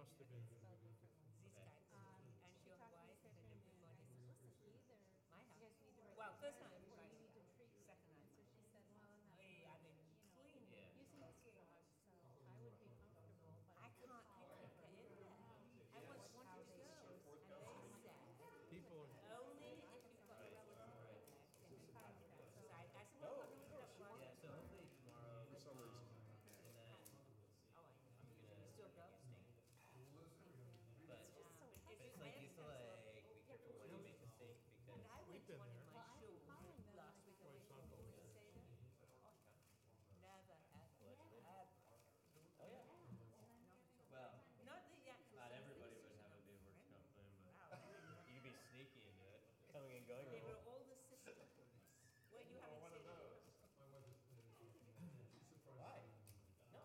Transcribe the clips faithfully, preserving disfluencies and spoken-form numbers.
must have been. These guys, Um, and she your talked to me, wife said, and and everybody. I said, listen, either My house. you guys need to write Well, the first letter time or everybody you need to died. treat me. Second time. So she said, well, I'm not Hey, I mean, clean. Yeah. using this drug, so I would be comfortable, but I can't, I can't get in there. I was wanting to go, and they said, People are, only if you've got a relative right there. So I, I said, well, what do we do? Yeah, so hopefully tomorrow. For some reason. And then Oh, I I'm gonna still go. stink. But, Yeah, but but it's it- like I you have to understand. like be careful when you make a mistake because And I went to been one in there. my Well, I've shoe been calling them last like week. I that. went to a police station. Never, ever, ever. oh yeah. Well, Not the actual. not everybody would citizen have a of day work friend. comp plan, but Wow. you could be sneaky into it, coming and going. They were all. all the sisterhoods. Well, you haven't seen it. Why? No.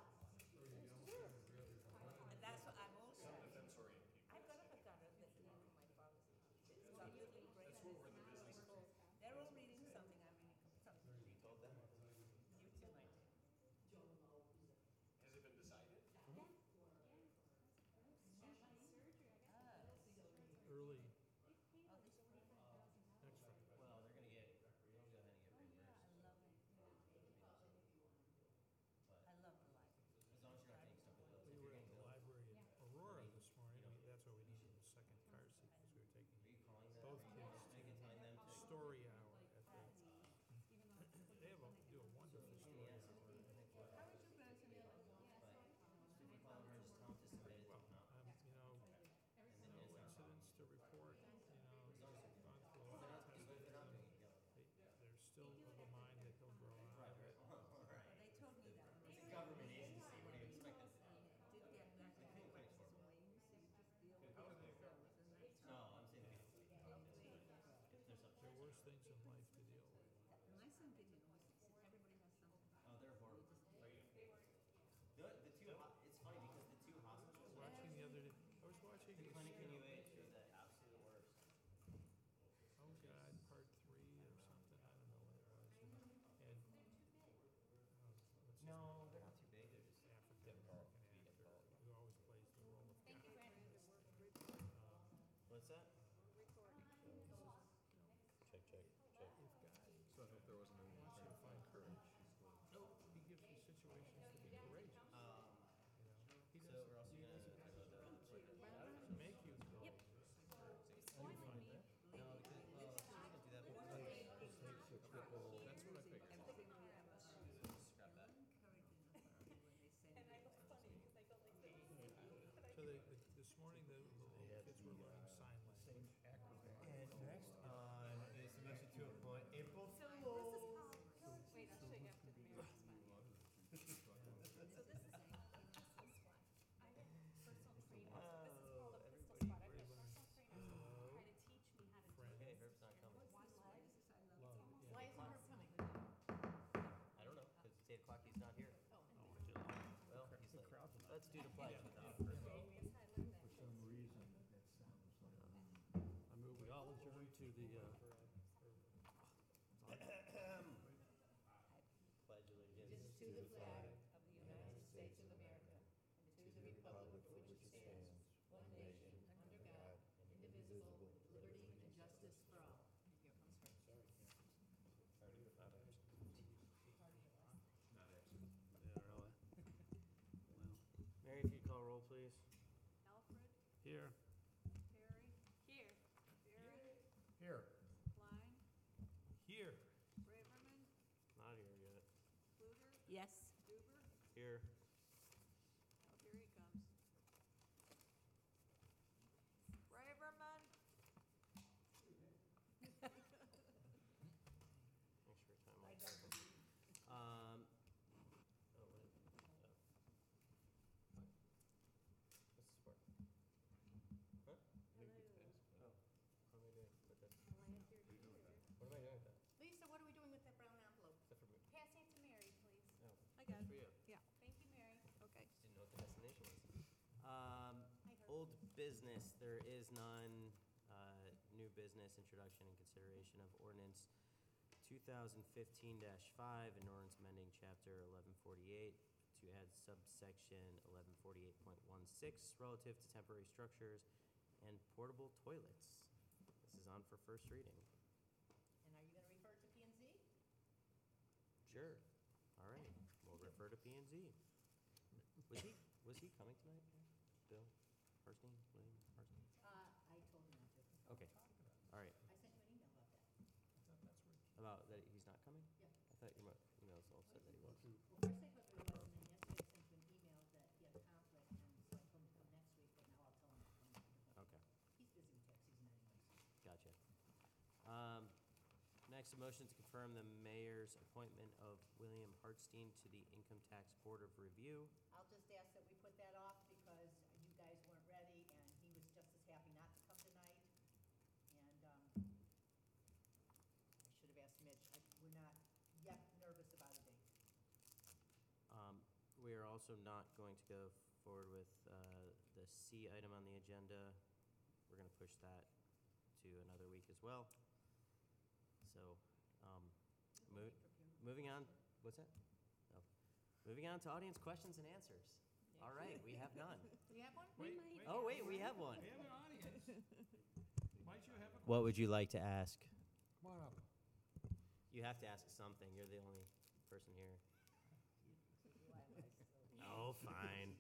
And that's what I'm also. Defense oriented people. I've got a gutter that came from my father's. It's got little brains. That's what we're in the business of. They're all reading something, I'm reading something. You told them. You too, my dear. Has it been decided? early Oh, this one. next Friday. Well, they're gonna get. They'll go ahead and get reimbursed. I love it. But I love the library. as long as you're not taking stuff with bills, We if were you're at getting the billed, library in Aurora this morning. We, that's why we needed a second car seat because we were taking are you calling them? both kids Are you telling them to? story hour at the. They have a, do a wonderful story Yes. hour. How is your grandson? But if you call them or just tell them to submit it to them, Um, you know, and then no it's not. incidents to report. You know, he's gone through a lot of If they're not doing it, go. They, they're still of a mind that he'll grow out of it. They told me that. It's a government agency. What do you expect them to do? Did get back to the questions and wings, so you just deal with those and that's. No, I'm saying if there's something. There are worse things in life to deal with. My son didn't always say, everybody has something. Oh, they're horrible. The, the two, ho- it's funny because the two hospitals, Watching the other day, I was watching the this, clinic in U H are the absolute worst. oh God, part three or something, I don't know what it was. And, uh, what's his No, they're not too big. They're just African American actor who always plays the role of Thank you, God. Brandon. What's that? Check, check, check. If God So I hope there wasn't anyone wants you to find courage, he gives you situations to be courageous. Um, You know, he so doesn't, we're also he gonna doesn't talk about the. doesn't make you courageous. Disappointed me. No, because, well, she's gonna do that before. That's what I figured. Everything we ever said. Scrap that. Encouraging the family when they say. And I look funny because I go like this. So they, the- this morning, the, the little kids were learning sign language. And next on is the motion to appoint April So this is called, wait, I'll show you after the marriage is fine. So this is, I have personal trainers, this is called a pistol squad. I have personal trainers who try to teach me how to do Friend. Okay, Herb's not coming. Love, yeah. Why isn't her coming? I don't know, because it's eight o'clock, he's not here. Oh, Well, he's late. Let's do the pledge. Yes, I learned that. For some reason, that sounds like. I move we all adjourn to the, uh, Pledge allegiance. To the flag of the United States of America and to the republic for which it stands, one nation, under God, indivisible, with liberty and justice for all. Here comes her. yeah, really. Well, Mary, if you'd call roll, please. Alfred, here. Terry, Here. Barry, Here. Klein, Here. Braverman, Not here yet. Cluter, Yes. Duber. Here. Oh, here he comes. Braverman, Make sure time on. Um, oh, wait. Oh. What's the score? Huh? Oh, what am I doing with that? What am I doing with that? Lisa, what are we doing with that brown envelope? Except for me. Passing it to Mary, please. No. I got That's for it. you. Yeah, Thank you, Mary. okay. Just didn't know what the destination was. Um, Hi, Herb. old business, there is none. Uh, new business, introduction and consideration of ordinance two thousand fifteen dash five, an ordinance amending chapter eleven forty-eight, to add subsection eleven forty-eight point one six relative to temporary structures and portable toilets. This is on for first reading. And are you gonna refer to P and Z? Sure. All right, we'll refer to P and Z. Was he, was he coming tonight? Bill Harstein, William Harstein? Uh, I told him not to. Okay, all right. I sent you an email about that. I thought that's where. About that he's not coming? Yeah. I thought your mo- emails all said that he was. Well, first I thought there was, and then yesterday I sent you an email that he had a conflict, and so I told him to come next week, but now I'll tell him to come next week. Okay, He's busy with tax season anyways. gotcha. Um, Next, a motion to confirm the mayor's appointment of William Hartstein to the Income Tax Board of Review. I'll just ask that we put that off because you guys weren't ready, and he was just as happy not to come tonight. And, um, I should have asked Mitch, I, we're not yet nervous about a date. Um, We are also not going to go forward with uh, the C item on the agenda. We're going to push that to another week as well. So, um, mo- moving on, what's that? Oh. Moving on to audience questions and answers. All right, we have none. Do you have one? Wait, might- wait. Oh, wait, we have one. We have an audience. Might you have a? What would you like to ask? Come on up. You have to ask something. You're the only person here. Oh, fine.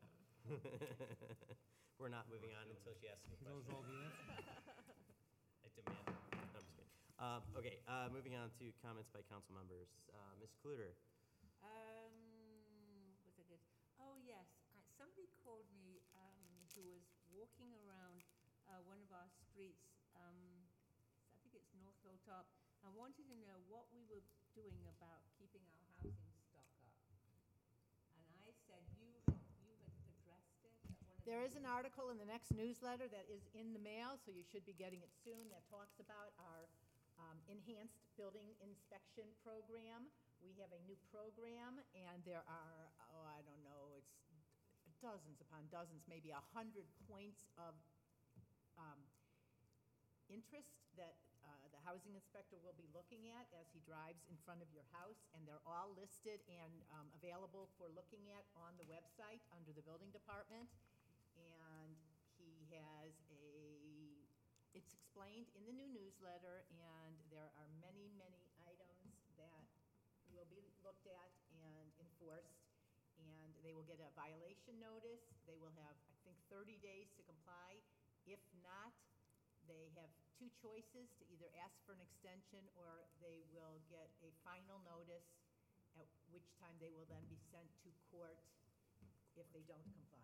We're not moving on until she asks me a Those question. all the answers? I demand. No, I'm just kidding. Um, okay, uh, moving on to comments by council members. Uh, Miz Kluter. Um, was it good? Oh, yes. Uh, somebody called me, um, who was walking around, uh, one of our streets, um, I think it's North Hilltop, and wanted to know what we were doing about keeping our housing stock up. And I said, you, had- you had addressed it at one of the. There is an article in the next newsletter that is in the mail, so you should be getting it soon, that talks about our um, enhanced building inspection program. We have a new program, and there are, oh, I don't know, it's dozens upon dozens, maybe a hundred points of um, interest that uh, the housing inspector will be looking at as he drives in front of your house, and they're all listed and um, available for looking at on the website under the building department. And he has a, it's explained in the new newsletter, and there are many, many items that will be looked at and enforced. And they will get a violation notice. They will have, I think, thirty days to comply. If not, they have two choices, to either ask for an extension or they will get a final notice, at which time they will then be sent to court if they don't comply.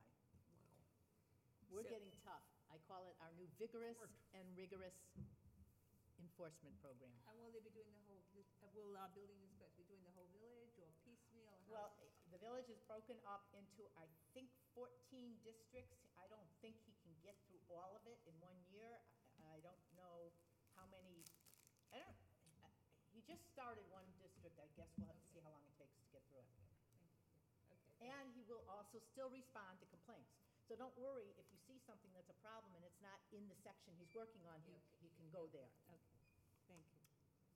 We're So- getting tough. I call it our new vigorous and rigorous enforcement program. And will they be doing the whole, uh, will our building inspector be doing the whole village or piecemeal? or how- Well, the village is broken up into, I think, fourteen districts. I don't think he can get through all of it in one year. I I don't know how many, I don't, I- he just started one district. I guess we'll have to see how long it takes to get through it. Okay. And he will also still respond to complaints. So don't worry, if you see something that's a problem and it's not in the section he's working on, he, he can go there. Okay, thank you.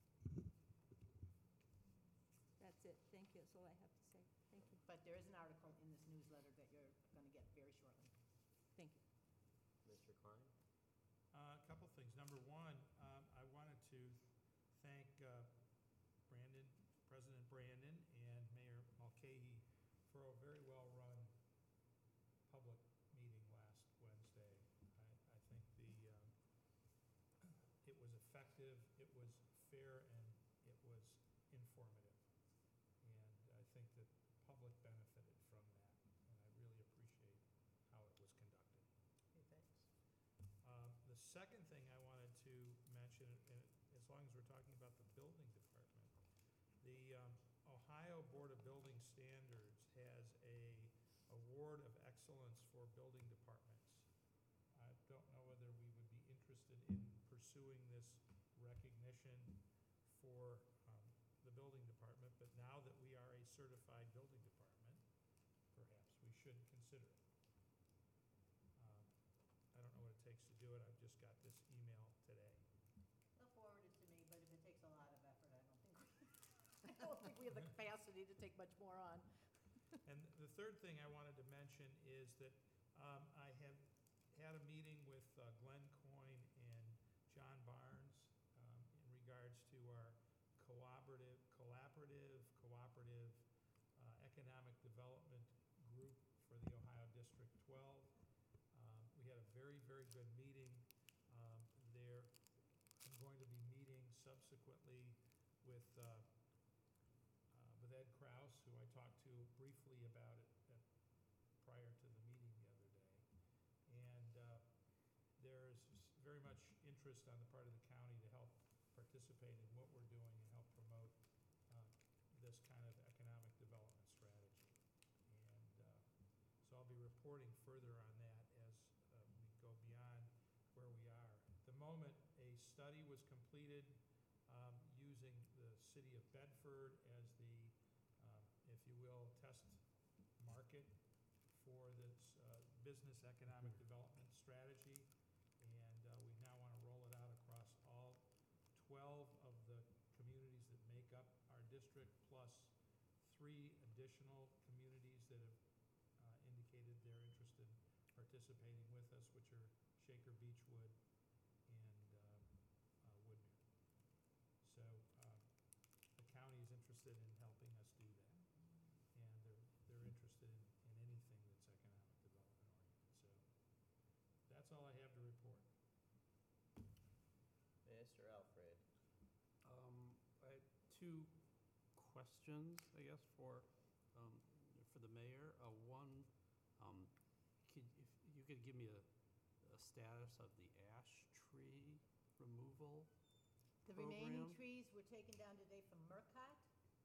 That's it, thank you, that's all I have to say. Thank you, But there is an article in this newsletter that you're gonna get very shortly. thank you. Mister Klein? Uh, A couple things. Number one, um, I wanted to thank uh, Brandon, President Brandon, and Mayor Mulcahy for a very well-run public meeting last Wednesday. I, I think the, um, it was effective, it was fair, and it was informative. And I think that the public benefited from that, and I really appreciate how it was conducted. Okay, thanks. Um, The second thing I wanted to mention, and as long as we're talking about the building department, the um, Ohio Board of Building Standards has a award of excellence for building departments. I don't know whether we would be interested in pursuing this recognition for um, the building department, but now that we are a certified building department, perhaps we should consider it. Um, I don't know what it takes to do it. I've just got this email today. They'll forward it to me, but if it takes a lot of effort, I don't think, we- I don't think we have the capacity to take much more on. And the third thing I wanted to mention is that um, I have had a meeting with uh, Glenn Coyne and John Barnes um, in regards to our cooperative, collaborative, cooperative uh, economic development group for the Ohio District twelve. Um, We had a very, very good meeting um, there. I'm going to be meeting subsequently with, uh, uh, with Ed Kraus, who I talked to briefly about it at, prior to the meeting the other day. And uh, there is very much interest on the part of the county to help participate in what we're doing and help promote uh, this kind of economic development strategy. And uh, so I'll be reporting further on that as uh, we go beyond where we are. At the moment, a study was completed um, using the city of Bedford as the, um, if you will, test market for this uh, business economic development strategy. And uh, we now want to roll it out across all twelve of the communities that make up our district, plus three additional communities that have uh, indicated they're interested in participating with us, which are Shaker Beechwood and uh, uh, Woodmere. So um, the county is interested in helping us do that. And they're, they're interested in, in anything that's economic development oriented. So that's all I have to report. Mister Alfred. Um, I had two questions, I guess, for, um, for the mayor. Uh, one, um, could, if you could give me a, a status of the ash tree removal The remaining program? trees were taken down today from Murcott,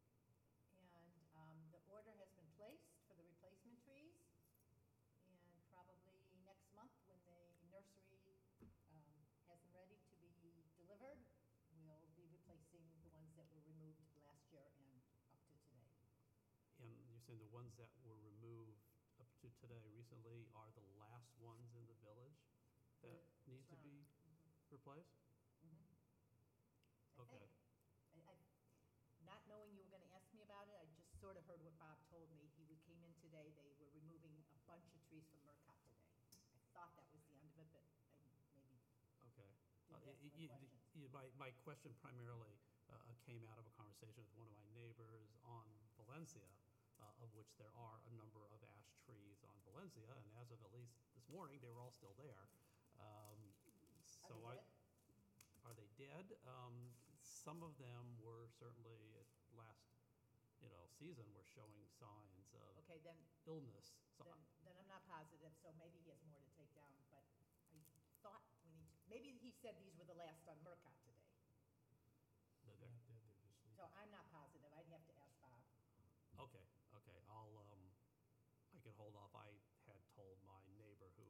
and um, the order has been placed for the replacement trees. And probably next month, when the nursery um, has them ready to be delivered, we'll be replacing the ones that were removed last year and up to today. And you're saying the ones that were removed up to today recently are the last ones in the village that The need to be surround- replaced? Mhm. I Okay. think. I, I, not knowing you were gonna ask me about it, I just sort of heard what Bob told me. He would- came in today, they were removing a bunch of trees from Murcott today. I thought that was the end of it, but I maybe Okay. didn't Uh, ask y- my y- questions. y- My, my question primarily uh, came out of a conversation with one of my neighbors on Valencia, uh, of which there are a number of ash trees on Valencia, and as of at least this morning, they were all still there. Um, Are So they I, dead? are they dead? Um, Some of them were certainly, at last, you know, season, were showing signs of Okay, then, illness. So then, then I'm not positive, so maybe he has more to take down, but I thought when he, maybe he said these were the last on Murcott today. they're- They're not dead, they're just sleeping. So I'm not positive, I'd have to ask Bob. Okay, okay, I'll, um, I can hold off. I had told my neighbor who,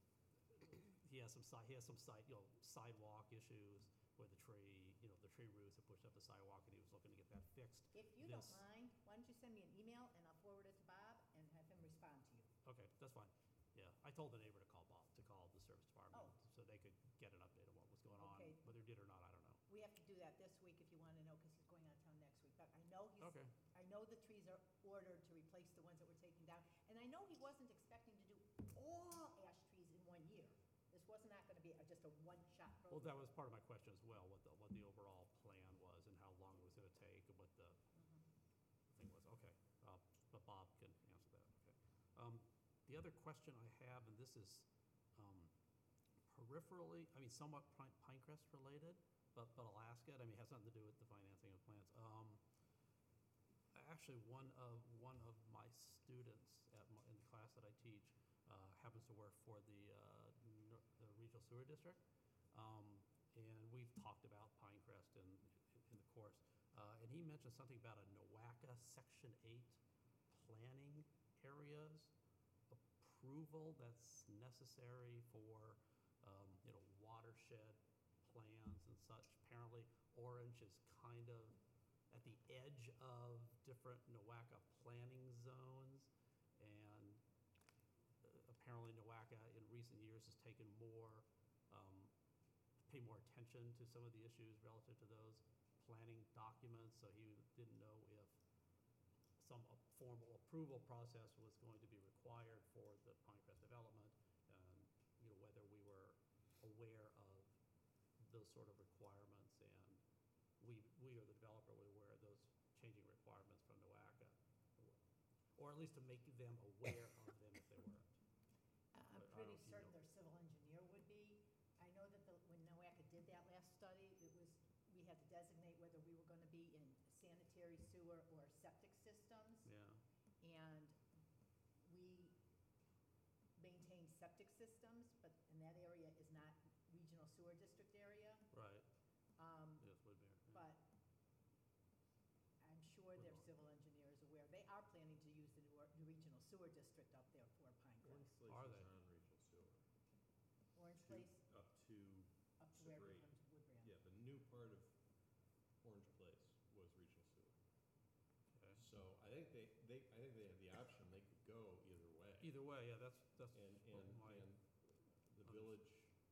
he has some side, he has some side, you know, sidewalk issues where the tree, you know, the tree roots have pushed up the sidewalk, and he was looking to get that fixed. If you don't This- mind, why don't you send me an email and I'll forward it to Bob and have him respond to you. Okay, that's fine. Yeah, I told the neighbor to call Bob, to call the service department, Oh. so they could get an update on what was going on. Okay. Whether he did or not, I don't know. We have to do that this week if you wanna know, cause he's going out of town next week, but I know he's, Okay. I know the trees are ordered to replace the ones that were taken down, and I know he wasn't expecting to do all ash trees in one year. This was not gonna be a- just a one-shot program. Well, that was part of my question as well, what the, what the overall plan was and how long it was gonna take and what the Mhm. thing was. Okay, uh, but Bob can answer that, okay. Um, The other question I have, and this is um, peripherally, I mean, somewhat Pine Pinecrest related, but, but I'll ask it. I mean, it has nothing to do with the financing of plants. Um, Actually, one of, one of my students at, my- in the class that I teach uh, happens to work for the, uh, Nor- the Regional Sewer District. Um, And we've talked about Pinecrest in, in the course. Uh, And he mentioned something about a NOACA Section eight planning areas approval that's necessary for, um, you know, watershed plans and such. Apparently, Orange is kind of at the edge of different NOACA planning zones, and uh, apparently NOACA in recent years has taken more, um, pay more attention to some of the issues relative to those planning documents, so he didn't know if some formal approval process was going to be required for the Pinecrest development, and, you know, whether we were aware of those sort of requirements, and we, we or the developer were aware of those changing requirements from NOACA, or at least to make them aware of them if they weren't. I'm But I don't pretty know if you certain know. their civil engineer would be. I know that the, when NOACA did that last study, it was, we had to designate whether we were gonna be in sanitary sewer or septic systems. Yeah, And we maintain septic systems, but, and that area is not regional sewer district area. right, Um, yes, Woodmere. yeah. But I'm sure their Woodlawn. civil engineer is aware. They are planning to use the new, new regional sewer district up there for Orange Pinecrest. Place Are is they? on regional sewer. Orange To- Place, Up to, up to where we Straight. come to Woodbury. yeah, the new part of Orange Place was regional sewer. Okay. So I think they, they, I think they have the option, they could go either way. Either way, yeah, that's, that's And, what and, my, and the village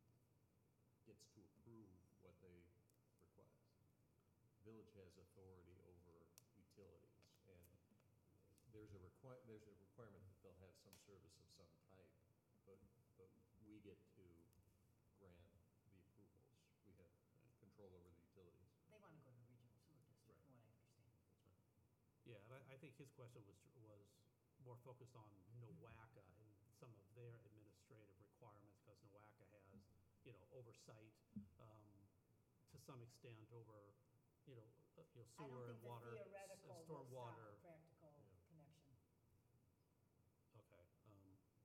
gets to approve what they request. Village has authority over utilities, and there's a require, there's a requirement that they'll have some service of some type, but, but we get to grant the approvals. We have control over the utilities. They want to go to the regional sewer district, Right. from what I understand. That's right. yeah, and I, I think his question was, was more focused on NOACA and some of their administrative requirements, because NOACA has, you know, oversight, um, to some extent over, you know, uh, you know, I don't sewer think and the water, s- theoretical and will stop stormwater. a practical Yeah. connection. Okay, um,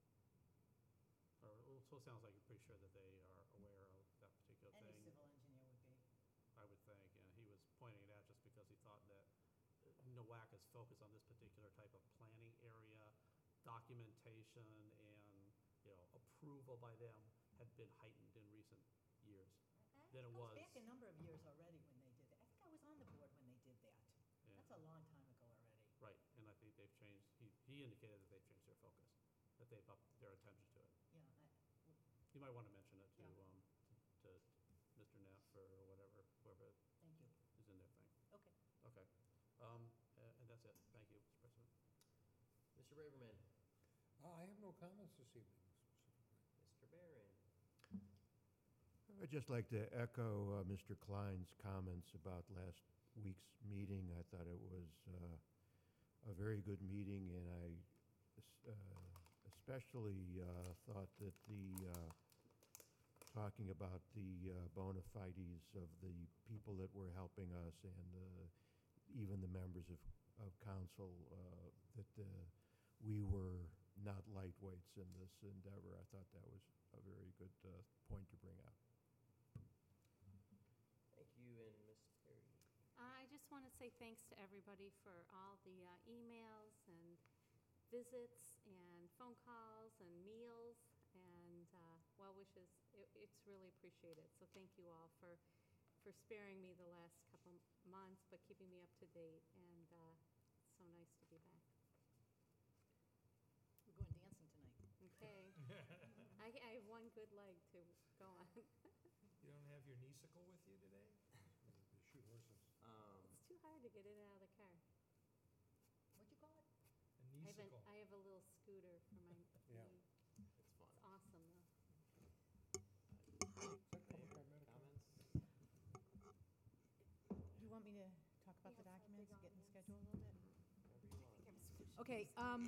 or, well, so it sounds like you're pretty sure that they are aware of that particular Any thing. civil engineer would be. I would think, and he was pointing it out just because he thought that uh, NOACA's focus on this particular type of planning area, documentation, and, you know, approval by them had been heightened in recent years. That Than it goes was. back a number of years already when they did that. I think I was on the board when they did that. Yeah. That's a long time ago already. Right, and I think they've changed, he, he indicated that they've changed their focus, that they've upped their attention to it. Yeah, I, You might want to mention it to, Yeah. um, to to Mister Neff or whatever, whoever thank you. is in their thing. Okay. Okay, um, a- and that's it. Thank you, Mister President. Mister Braverman, Uh, I have no comments this evening specifically. Mister Barron. I'd just like to echo uh, Mister Klein's comments about last week's meeting. I thought it was uh, a very good meeting, and I es- uh, especially uh, thought that the, uh, talking about the uh, bona fides of the people that were helping us and uh, even the members of, of council, uh, that uh, we were not lightweights in this endeavor. I thought that was a very good uh, point to bring up. Thank you, and Miz Perry. I just want to say thanks to everybody for all the uh, emails and visits and phone calls and meals and uh, well wishes. It, it's really appreciated. So thank you all for, for sparing me the last couple months, but keeping me up to date. And uh, it's so nice to be back. We're going dancing tonight. Okay. I, I have one good leg to go on. You don't have your Nisicle with you today? They shoot horses. Um, It's too hard to get in and out of the car. What'd you call it? A I have, an, Nisicle. I have a little scooter for my Yeah. knee. it's fun. It's awesome, though. Is that covered by Mayor, medical? comments? Do you want me to talk about the Yes, I'll dig documents, on get in the this. schedule a little bit? Whatever you want. Okay, um,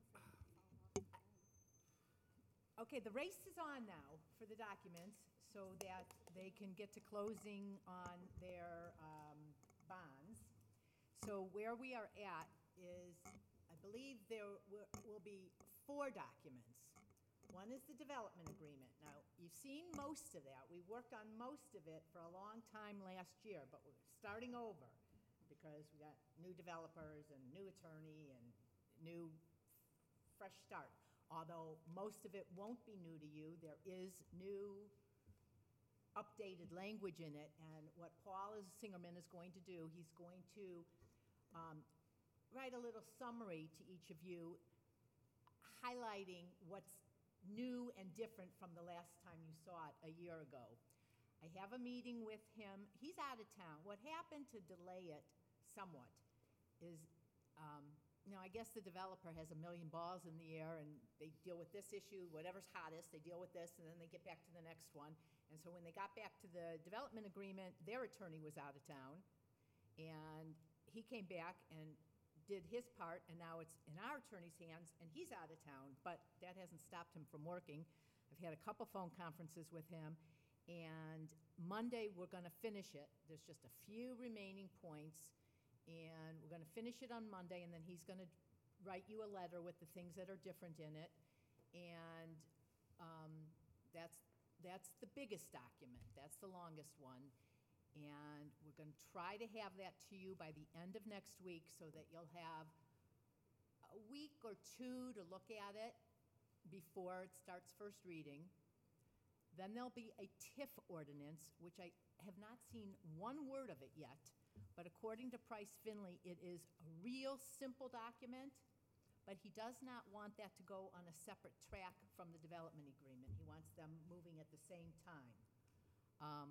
okay, the race is on now for the documents so that they can get to closing on their, um, bonds. So where we are at is, I believe there wi- will be four documents. One is the development agreement. Now, you've seen most of that. We worked on most of it for a long time last year, but we're starting over because we got new developers and new attorney and new fresh start. Although most of it won't be new to you, there is new updated language in it. And what Paul is- Singerman is going to do, he's going to um, write a little summary to each of you, highlighting what's new and different from the last time you saw it a year ago. I have a meeting with him. He's out of town. What happened to delay it somewhat is um, you know, I guess the developer has a million balls in the air, and they deal with this issue, whatever's hottest, they deal with this, and then they get back to the next one. And so when they got back to the development agreement, their attorney was out of town, and he came back and did his part, and now it's in our attorney's hands, and he's out of town, but that hasn't stopped him from working. I've had a couple phone conferences with him, and Monday, we're gonna finish it. There's just a few remaining points, and we're gonna finish it on Monday, and then he's gonna write you a letter with the things that are different in it. And um, that's, that's the biggest document. That's the longest one. And we're gonna try to have that to you by the end of next week so that you'll have a week or two to look at it before it starts first reading. Then there'll be a TIF ordinance, which I have not seen one word of it yet, but according to Price Finley, it is a real simple document, but he does not want that to go on a separate track from the development agreement. He wants them moving at the same time. Um,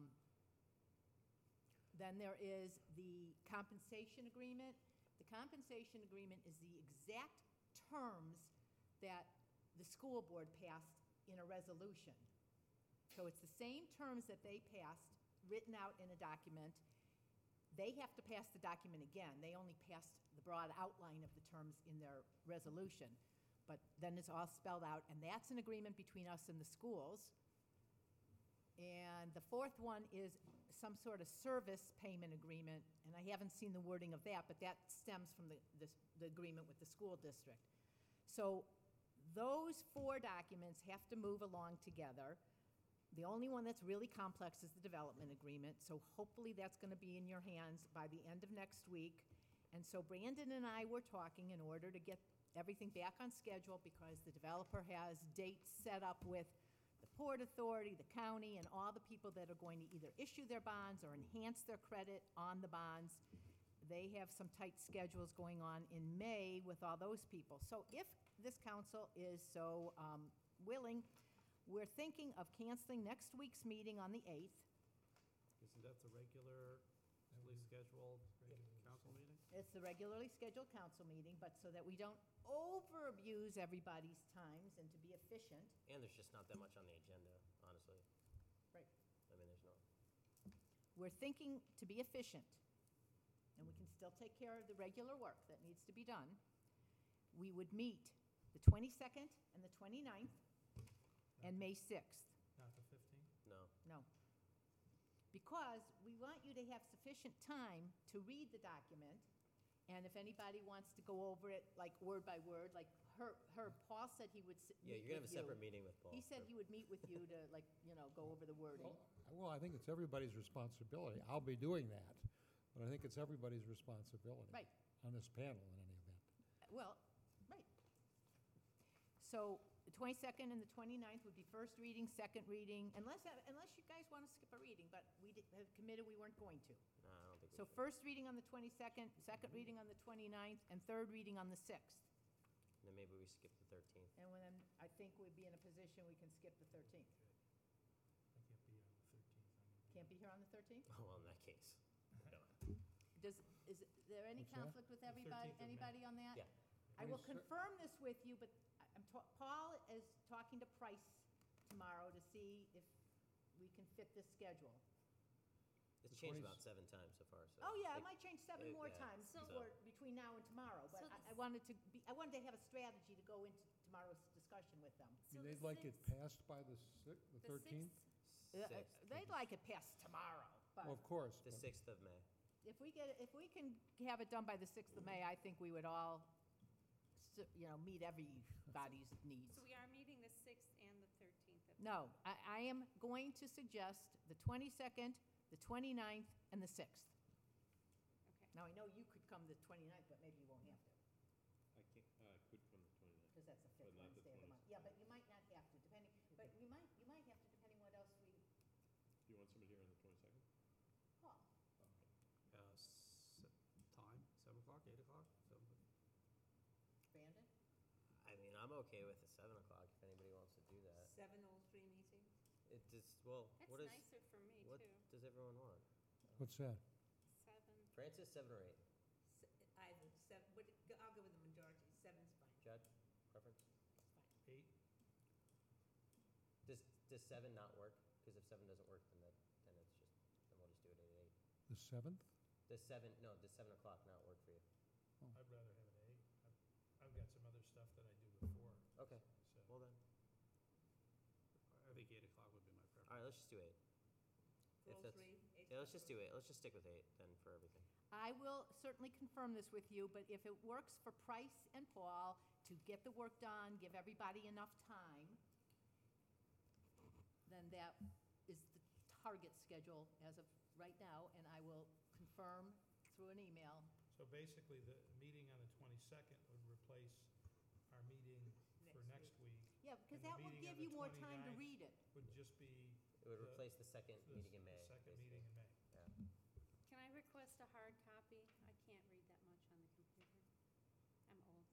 Then there is the compensation agreement. The compensation agreement is the exact terms that the school board passed in a resolution. So it's the same terms that they passed, written out in a document. They have to pass the document again. They only passed the broad outline of the terms in their resolution. But then it's all spelled out, and that's an agreement between us and the schools. And the fourth one is some sort of service payment agreement, and I haven't seen the wording of that, but that stems from the, the, the agreement with the school district. So those four documents have to move along together. The only one that's really complex is the development agreement, so hopefully that's gonna be in your hands by the end of next week. And so Brandon and I were talking in order to get everything back on schedule because the developer has dates set up with the Port Authority, the county, and all the people that are going to either issue their bonds or enhance their credit on the bonds. They have some tight schedules going on in May with all those people. So if this council is so um, willing, we're thinking of canceling next week's meeting on the eighth. Isn't that the regularly scheduled council meeting? It's the regularly scheduled council meeting, but so that we don't over-abuse everybody's times and to be efficient. And there's just not that much on the agenda, honestly. Right. I mean, there's no, We're thinking to be efficient, and we can still take care of the regular work that needs to be done. We would meet the twenty-second and the twenty-ninth and May sixth. Not the fifteenth? no. No. Because we want you to have sufficient time to read the document, and if anybody wants to go over it, like, word by word, like Herb, Herb, Paul said he would sit- Yeah, meet you're gonna have with a separate you. meeting with Paul. He said he would meet with you to, like, you know, go over the wording. Well, Well, I think it's everybody's responsibility. I'll be doing that, but I think it's everybody's responsibility. Right. On this panel in any event. Well, right. So the twenty-second and the twenty-ninth would be first reading, second reading, unless, unless you guys want to skip a reading, but we did- have committed we weren't going to. No, I don't think we So should. first reading on the twenty-second, second reading on the twenty-ninth, and third reading on the sixth. Then maybe we skip the thirteenth. And then I think we'd be in a position we can skip the thirteenth. I can't be on the thirteenth. Can't be here on the thirteenth? Oh, well, in that case, no. Does, is there any What's that? conflict with everybody, thirteenth of May. anybody on that? Yeah. I will Twenty-six- confirm this with you, but I- I'm, ta- Paul is talking to Price tomorrow to see if we can fit this schedule. It's The changed twenty- about seven times so far, so. Oh, yeah, it like, might change seven uh, more yeah, times so- before, between now and tomorrow, but So I, I this- wanted to be, I wanted to have a strategy to go into tomorrow's discussion with them. I So mean, the they'd like it sixth- passed by the sixth, the The thirteenth? Uh, uh, Sixth. They'd like it passed tomorrow, but Well, of course. The but- sixth of May. if we get, if we can have it done by the sixth of May, I think we would all, s- you know, meet everybody's needs. So we are meeting the sixth and the thirteenth of. No, I, I am going to suggest the twenty-second, the twenty-ninth, and the sixth. Okay. Now, I know you could come the twenty-ninth, but maybe you won't have to, I can't, uh, could come the twenty-ninth. because that's the fifth But not the Wednesday of the month. Yeah, but you might not have to, depending, but you might, you might have to, depending what else we, Do you want somebody here on the twenty-second? Paul. Uh, s- Time, seven o'clock, eight o'clock, seven, Brandon? I mean, I'm okay with the seven o'clock if anybody wants to do that. Seven all three meetings? It just, well, That's what is, nicer for me, what too. does everyone want? What's that? Seven. Francis, seven or eight? Se- Either, seven, what, I'll go with the majority. does seven not work? Because if seven doesn't work, then that, then it's just, then we'll just do it at eight. The seventh? Does seven, no, does seven o'clock not work for you? I'd rather have it eight. I've- I've got some other stuff that I do before, Okay, so. well then, I think eight o'clock would be my preference. all right, let's just do eight. If Goal that's- three, eight Yeah, let's just do o'clock. eight, let's just stick with eight then for everything. I will certainly confirm this with you, but if it works for Price and Paul to get the work done, give everybody enough time, then that is the target schedule as of right now, and I will confirm through an email. So basically, the meeting on the twenty-second would replace our meeting for Next next week. Yeah, because And the that will meeting give on the you more time to 29th read it. Would just be. It would the- replace the second the meeting in s- May. the Second basically. meeting in May. Yeah. Can I request a hard copy? I can't read that much on the computer. I'm old.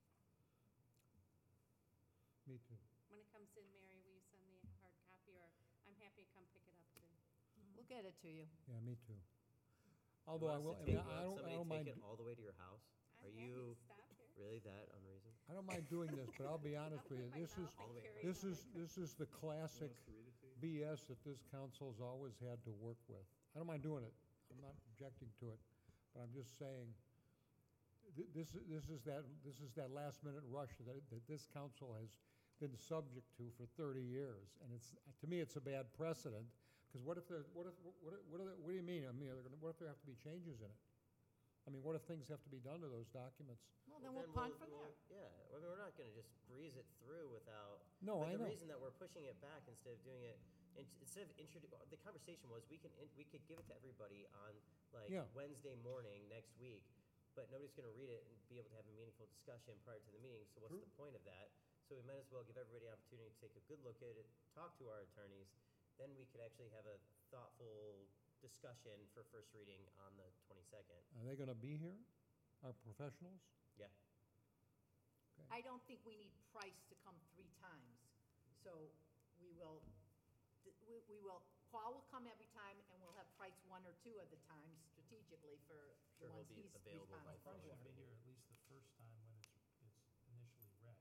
Me too. When it comes in, Mary, will you send me a hard copy, or I'm happy to come pick it up too? We'll get it to you. Yeah, me too. You Although I want will, us I to mean, take- I want don't, I don't Somebody mind, take it all the way to your house? I'm Are happy you to stop here. really that unreasonable? I don't mind doing this, but I'll be honest I'll with you, put this is, myself and All the way carry this it on is, my this is the classic Want us to read it to you? B S that this council's always had to work with. I don't mind doing it. I'm not objecting to it, but I'm just saying, th- this, i- this is that, this is that last minute rush that, that this council has been subject to for thirty years. And it's, to me, it's a bad precedent, because what if there, what if, what, if- what, are the- what do you mean? I mean, are there gonna, what if there have to be changes in it? I mean, what if things have to be done to those documents? Well, then we'll punt from there. Yeah, I mean, we're not gonna just breeze it through without. No, but I know. The reason that we're pushing it back instead of doing it, in- instead of introdu, the conversation was, we can, in- we could give it to everybody on like Yeah. Wednesday morning next week, but nobody's gonna read it and be able to have a meaningful discussion prior to the meeting, so what's True. the point of that? So we might as well give everybody an opportunity to take a good look at it, talk to our attorneys, then we could actually have a thoughtful discussion for first reading on the twenty-second. Are they gonna be here? Our professionals? Yeah. Okay. I don't think we need Price to come three times. So we will, d- we we will, Paul will come every time, and we'll have Price one or two of the times strategically for the Sure, he'll ones be he's available by responsible Probably for. should be here at least the first time when it's, it's initially read.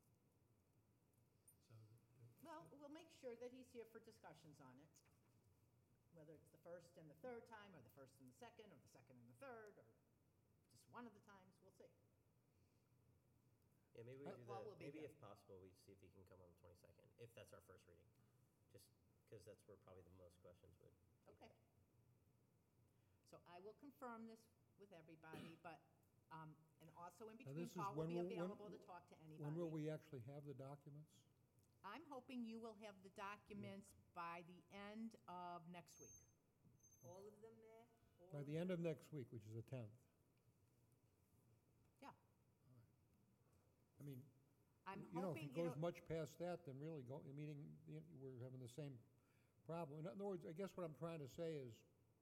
So. the- Well, we'll make sure that he's here for discussions on it, whether it's the first and the third time, or the first and the second, or the second and the third, or just one of the times, we'll see. Yeah, maybe we But do Paul that, will be maybe here. if possible, we see if he can come on the twenty-second, if that's our first reading. Just because that's where probably the most questions would. be. Okay. So I will confirm this with everybody, but, um, and also in Now, between, this is Paul will when be will- when- available to talk to anybody. When will we actually have the documents? I'm hoping you will have the documents by the end of next week. All of them there? All By of the end of next week, which is the tenth. Yeah. I mean, I'm you know, if hoping, it you goes know, much past that, then really go, meaning, the- we're having the same problem. In other words, I guess what I'm trying to say is,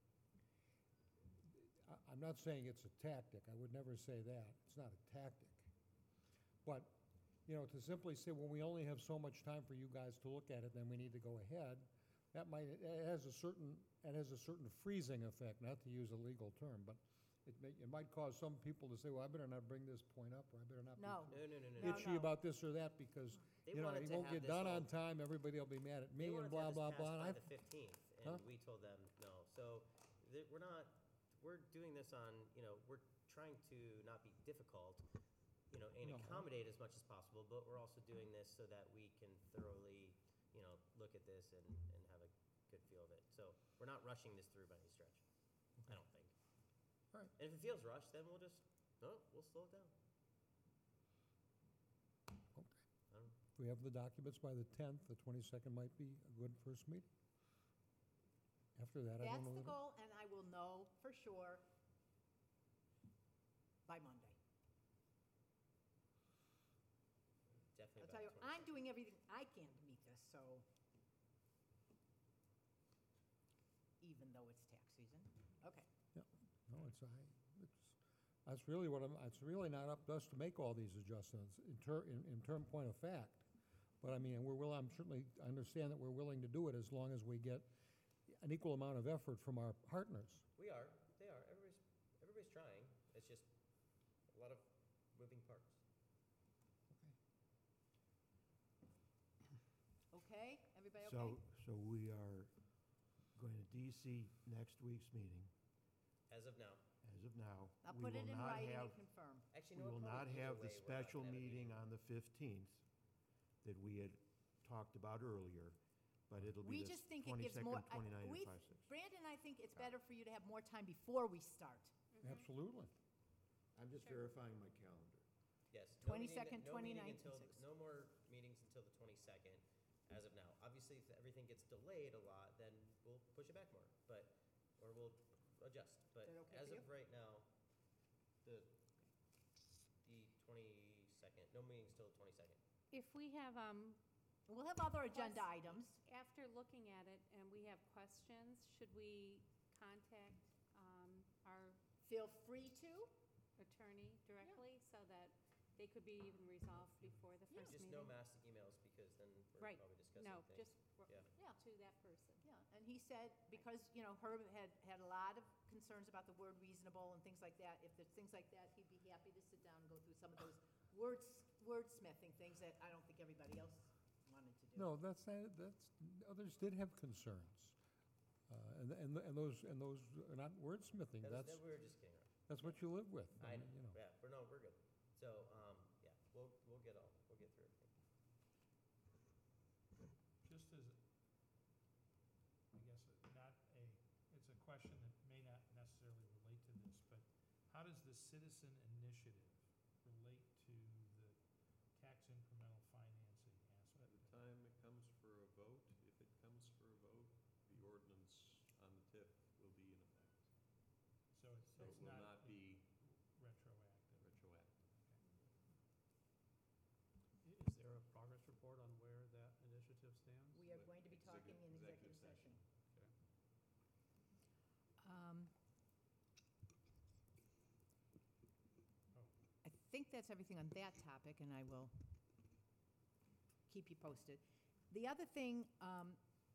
I, I'm not saying it's a tactic, I would never say that, it's not a tactic. But, you know, to simply say, well, we only have so much time for you guys to look at it, then we need to go ahead, that might, it has a certain, it has a certain freezing effect, not to use a legal term, but it may, it might cause some people to say, well, I better not bring this point up, or I better not be No. No, no, no, no. No, no. itchy about this or that, because, They you know, wanted it to won't have get this done all- on time, everybody will be mad at me, They and wanted to blah, have this blah, passed blah. and by I- the fifteenth, Huh? and we told them no. So th- we're not, we're doing this on, you know, we're trying to not be difficult, you know, and No. accommodate as much as possible, but we're also doing this so that we can thoroughly, you know, look at this and, and have a good feel of it. So we're not rushing this through by any stretch, I don't think. All right. And if it feels rushed, then we'll just, no, we'll slow it down. Okay. I don't know. If we have the documents by the tenth, the twenty-second might be a good first meeting. After that, I that's don't know. the that- goal, and I will know for sure by Monday. Definitely I'll about tell you, the I'm doing everything I can to meet this, so, even though it's tax season. Okay. No, it's, I, it's, that's really what I'm, it's really not up to us to make all these adjustments in ter, in, in term point of fact. But I mean, we're will, I'm certainly, I understand that we're willing to do it as long as we get an equal amount of effort from our partners. We are, they are, everybody's, everybody's trying, it's just a lot of moving parts. Okay, everybody Everybody okay? So, so we are going to D C next week's meeting, As of now. as of now. I'll We put it will in not writing have- and confirm. Actually, We no, will not probably have either the way, we're not special gonna have a meeting on the fifteenth that we had talked about earlier, but it'll We be the just think it gives more, twenty-second, I- twenty-ninth, we, and five, six. Brandon and I think it's better for you to have more time before we start. Absolutely. I'm just Sure. verifying my calendar. Yes. no meeting- twenty-second, no meeting twenty-ninth, and until- sixth. No more meetings until the twenty-second, as of now. Obviously, if everything gets delayed a lot, then we'll push it back more, but, or we'll adjust. But Is that okay as for of right now, the, the twenty-second, no meetings till the twenty-second. If we have, um, We'll have other agenda Plus- items. after looking at it and we have questions, should we contact, um, our Feel free to. attorney directly so that they could be even resolved before the Yeah. first Just meeting? no mass emails, because then we're Right. probably discussing No, things. just r- Yeah. Yeah. to that person. Yeah, and he said, because, you know, Herb had, had a lot of concerns about the word reasonable and things like that, if there's things like that, he'd be happy to sit down and go through some of those words, wordsmithing things that I don't think everybody else wanted to do. No, that's, not- that's, others did have concerns. Uh, And, and and those, and those are not wordsmithing, That was, that's, that we were just kidding around. that's what you live with. I, mean, you know. yeah, we're, no, we're good. So, um, yeah, we'll, we'll get all, we'll get through everything. Just as, a- I guess, uh, not a, it's a question that may not necessarily relate to this, but how does the citizen initiative relate to the tax incremental financing By aspect? the time it comes for a vote, if it comes for a vote, the ordinance on the T I F will be in effect. So it's, So it it's will not not be retroactive. retroactive. I- Is there a progress report on where that initiative stands? We are going to be talking in executive session. Okay. Um, I think that's everything on that topic, and I will keep you posted. The other thing, um,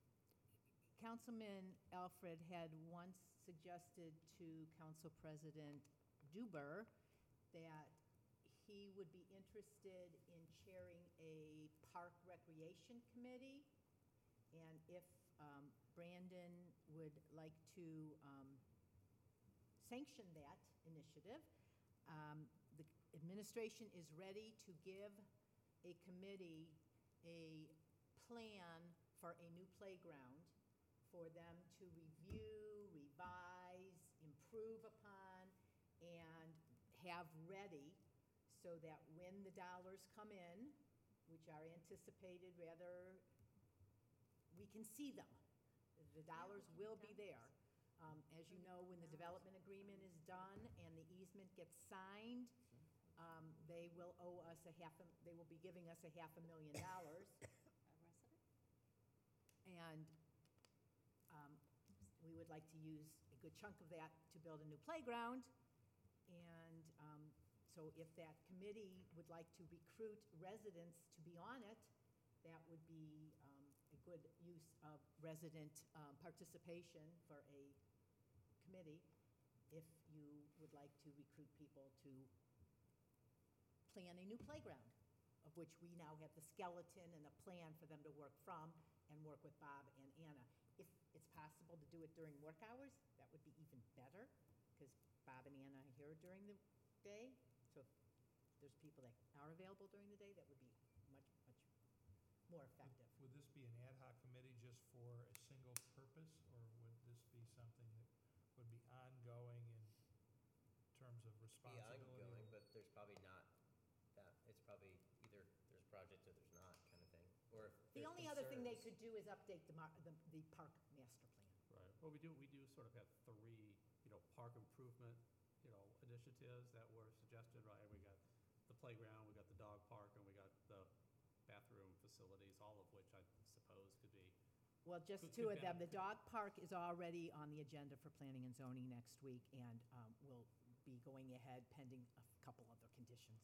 Councilman Alfred had once suggested to Council President Duber that he would be interested in chairing a park recreation committee, and if um, Brandon would like to um, sanction that initiative, um, the administration is ready to give a committee a plan for a new playground for them to review, revise, improve upon, and have ready so that when the dollars come in, which are anticipated rather, we can see them. The dollars will be there. Um, As you know, when the development agreement is done and the easement gets signed, um, they will owe us a half, a- they will be giving us a half a million dollars. A resident? And um, we would like to use a good chunk of that to build a new playground. And um, so if that committee would like to recruit residents to be on it, that would be um, a good use of resident um, participation for a committee, if you would like to recruit people to plan a new playground, of which we now have the skeleton and a plan for them to work from and work with Bob and Anna. If it's possible to do it during work hours, that would be even better, because Bob and Anna are here during the day. So if there's people that are available during the day, that would be much, much more effective. Would this be an ad hoc committee just for a single purpose, or would this be something that would be ongoing in terms of Be responsibility? ongoing, but there's probably not that, it's probably either there's a project or there's not kind of thing. Or if The there's only other thing they concerns- could do is update the, mar- the, the park master plan. Right. Well, we do, we do sort of have three, you know, park improvement, you know, initiatives that were suggested, right? We got the playground, we got the dog park, and we got the bathroom facilities, all of which I suppose could be, Well, just Could- two could of them. The benefit. dog park is already on the agenda for planning and zoning next week, and um, will be going ahead pending a couple other conditions.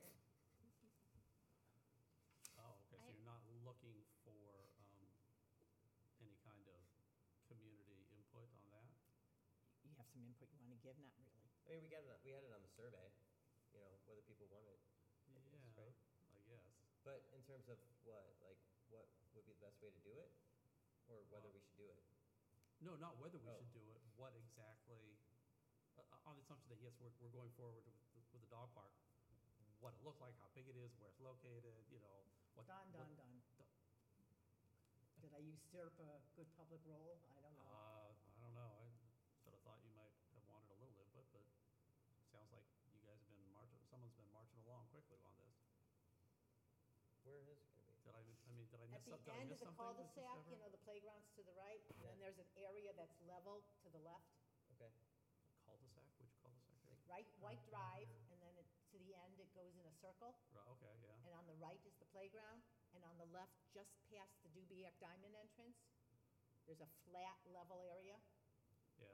oh, okay, so I- you're not looking for um, any kind of community input on that? You have some input you want to give? Not really. I mean, we got it, on- we had it on the survey, you know, whether people want it, I guess, Yeah, right? I guess. But in terms of what, like, what would be the best best way to do it, or whether we should do it? No, not whether we Oh. should do it, what exactly, uh, uh, on the assumption that, yes, we're, we're going forward with, the- with the dog park, what it looks like, how big it is, where it's located, you know, what. Done, what- done, done. do- Did I usurp a good public role? I don't know. Uh, I don't know, I sort of thought you might have wanted a little input, but sounds like you guys have been marching, someone's been marching along quickly on this. Where is it gonna be? Did I, mi- I mean, did I At miss the some, did I end miss of the something, Missus cul-de-sac, Dever? you know, the playground's to the right, and then Yeah. there's an area that's level to the left, Okay. Cul-de-sac, which cul-de-sac? is it? right? White down Drive, here. and then it, to the end, it goes in a circle, Right, okay, yeah, and on the right is the playground, and on the left, just past the Dubiac Diamond entrance, there's a flat, level area. yeah.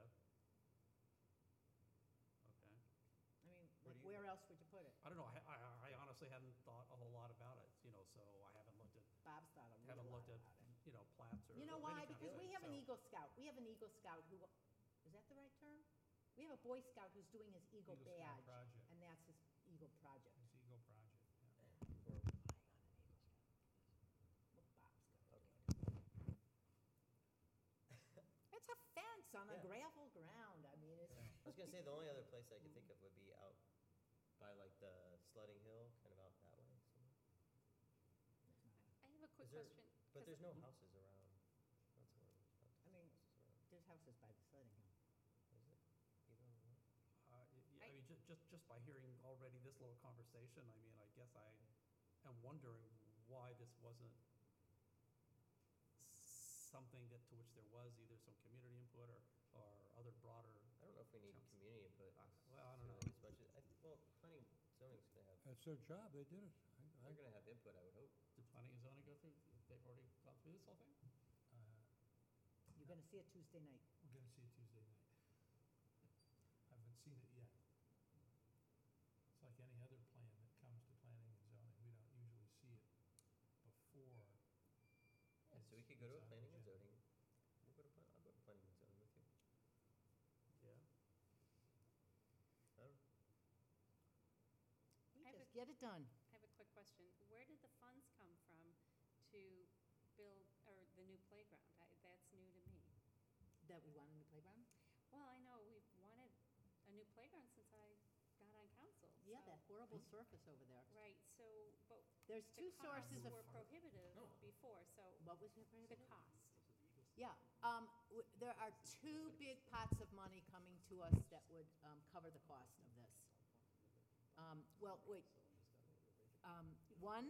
Okay. I mean, Where like, do you- where else would you put it? I don't know, I, I I honestly hadn't thought a whole lot about it, you know, so I haven't looked at, Bob's thought a haven't real lot looked at, about it. you know, plats or. You know or any why? kind of Because we thing, have an so- Eagle Scout. We have an Eagle Scout who, is that the right term? We have a Boy Scout who's doing his Eagle Eagle Scout badge, project. and that's his Eagle project. It's Eagle Project, yeah. For- What Bob's got. Okay. It's a fence on a Yeah. gravel ground. I mean, it's, I was gonna say, the only other place I could think of would be out by like the sledding hill, kind of out that way somewhere. I have a quick Is there- question. But 'cause there's no houses around. That's where there's not I mean, houses around. there's houses by the sledding hill. Is it? Even on the left? Uh, y- yeah, I I- mean, ju- just, just by hearing already this little conversation, I mean, I guess I am wondering why this wasn't something that, to which there was either some community input or, or other broader, I don't know if we need Sounds- community input. Uh, well, I don't know. necessarily As much as, I, th- well, planning and zoning's gonna have, That's their job, they did it. I- I- they're gonna have input, I would hope. did planning and zoning go through, they've already gone through this whole thing? Uh, You're gonna see it Tuesday night. We're gonna see it Tuesday night. Haven't seen it yet. It's like any other plan that comes to planning and zoning. We don't usually see it before. Yeah, so we it's- could go to it's a on planning and agenda. zoning. We'll go to, plan- I'll go to planning and zoning with you. Yeah. I don't, We I have just a- get it done. I have a quick question. Where did the funds come from to build, or the new playground? I, that's new to me. That we want a new playground? Well, I know we've wanted a new playground since I got on council. Yeah, so- that horrible surface over there. Right, so, but There's the two costs sources of, were prohibitive before, so what was it, the prohibited? cost. Yeah, um, w- there are two big pots of money coming to us that would, um, cover the cost of this. Um, well, wait, um, one,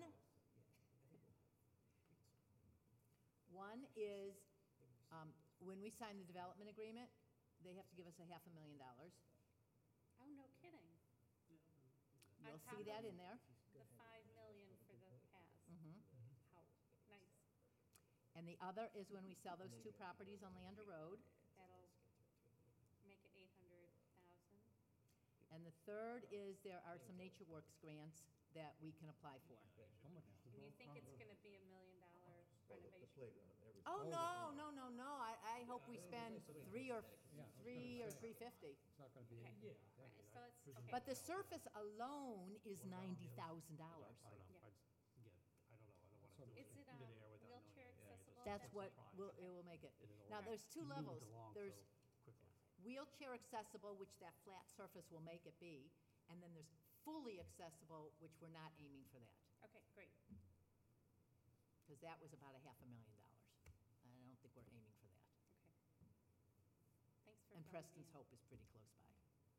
one is, um, when we sign the development agreement, they have to give us a half a million dollars. Oh, no kidding. On You'll top see that of in there. The five million for the pass. Mhm. How, nice. And the other is when we sell those two properties on Lander Road. That'll make it eight hundred thousand. And the third is there are some Nature Works grants that we can apply for. How much is the And you dog think park? it's gonna be a million dollar Well, the- the renovation? playground, everything. Oh, Oh, no, no, no, no, I, I hope we spend three or, Yeah, I was three gonna or say, three fifty. It's not gonna be. Okay. easy. Yeah. Right, so it's, okay. But the surface alone is ninety thousand dollars. I don't know, Yeah. I just, again, I don't know, I don't wanna Some- do it Is it, into um, the air without knowing. wheelchair Yeah, it just- accessible? That's That's what surprised will, that it will make it. it had Now, already there's two moved levels. along There's so quickly. wheelchair accessible, which that flat surface will make it be, and then there's fully accessible, which we're not aiming for that, Okay, great. because that was about a half a million dollars. I don't think we're aiming for that. Okay. Thanks for. And filling me Preston's in. Hope is pretty close by.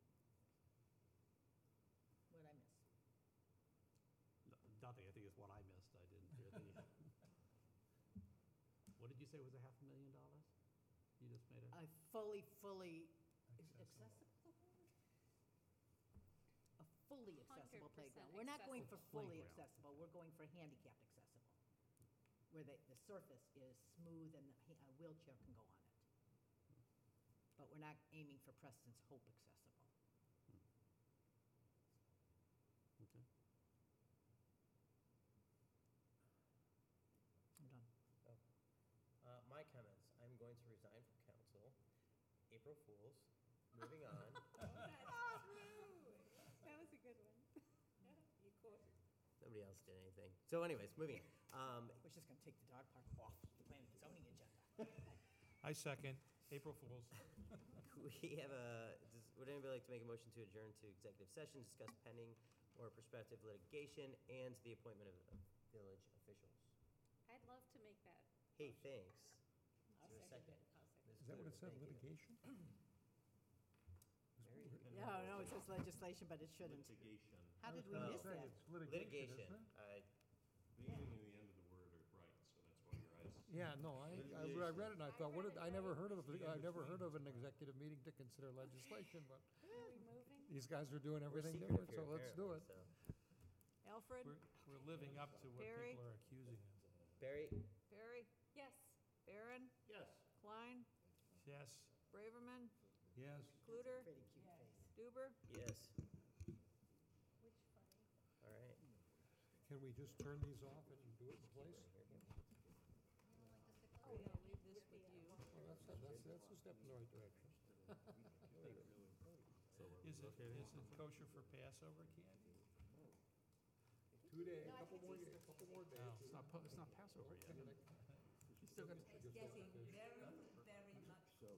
What'd I miss? No- Nothing, I think it's what I missed, I didn't hear the, what did you say was a half a million dollars? You just made a, A fully, fully, is Accessible. accessible? A fully accessible one hundred percent playground. We're not going for fully Playground. accessible, we're going for handicapped accessible, where the, the surface is smooth and a ha- a wheelchair can go on it. But we're not aiming for Preston's Hope accessible. okay. I'm done. Uh, my comments, I'm going to resign from council. April Fools, moving on. That's true. That was a good one. You caught it. Nobody else did anything. So anyways, moving on. Um, We're just gonna take the dog park off the I second. April Fools. We have a, does- would anybody like to make a motion to adjourn to executive session, discuss pending or prospective litigation, and the appointment of of village officials? I'd love to make that. Hey, thanks. I'll Is there a second second? it. I'll second Miz Is that what it Kluger, said, thank you. litigation? Very good. No, no, it says legislation, but it shouldn't. Litigation. How did we Oh. miss that? It's litigation, Litigation. isn't it? I, The beginning and the end of the word are right, so that's why your eyes. Yeah, no, I, I I read it and I thought, what, did- I never heard of, I never heard of an executive meeting to consider legislation, but Are we moving? these guys are doing we're everything secretive different, so here let's do it. apparently, so. Alfred, We're, we're living up to what Barry? people are accusing us of. Barry? Barry, Yes. Barron, Yes. Klein, Yes. Braverman, Yes. Cluter, Pretty cute face. Duber. Yes. Which funny? All right. Can we just turn these off and do it in place? Oh, yeah, I'll leave this with you. Well, that's, that's, that's a step in the right direction. Is it, is it kosher for Passover candy? Two days, a couple more, a couple more days. No. It's not, po- it's not Passover yet. You still got, It's getting very, very much closer.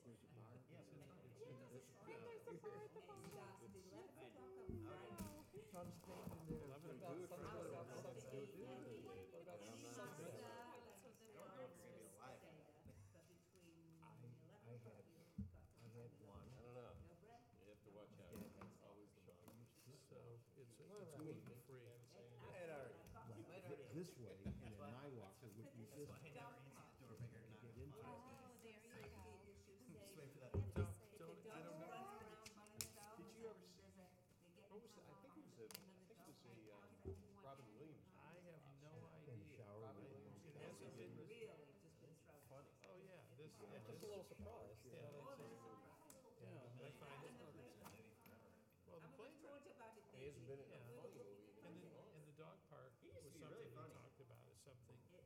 You have to watch out. It's always the one. So it's, it's gluten free. This way, and in my walker, would be this way. Oh, there you go. Don't, don't, I don't know. Did you ever see, what was that? I think it was a, I think it was a, um, Robin Williams. I have no idea. shower Robin with Williams. It them. hasn't been, Really, just been thrown. Funny. oh, yeah, this, I'm this, just a little surprised. yeah, it's, yeah, I find it. Well, the plane, Told you about it, He hasn't been in a Yeah. funny movie. and the, and the dog park He used was to be something really we funny. talked about, is something It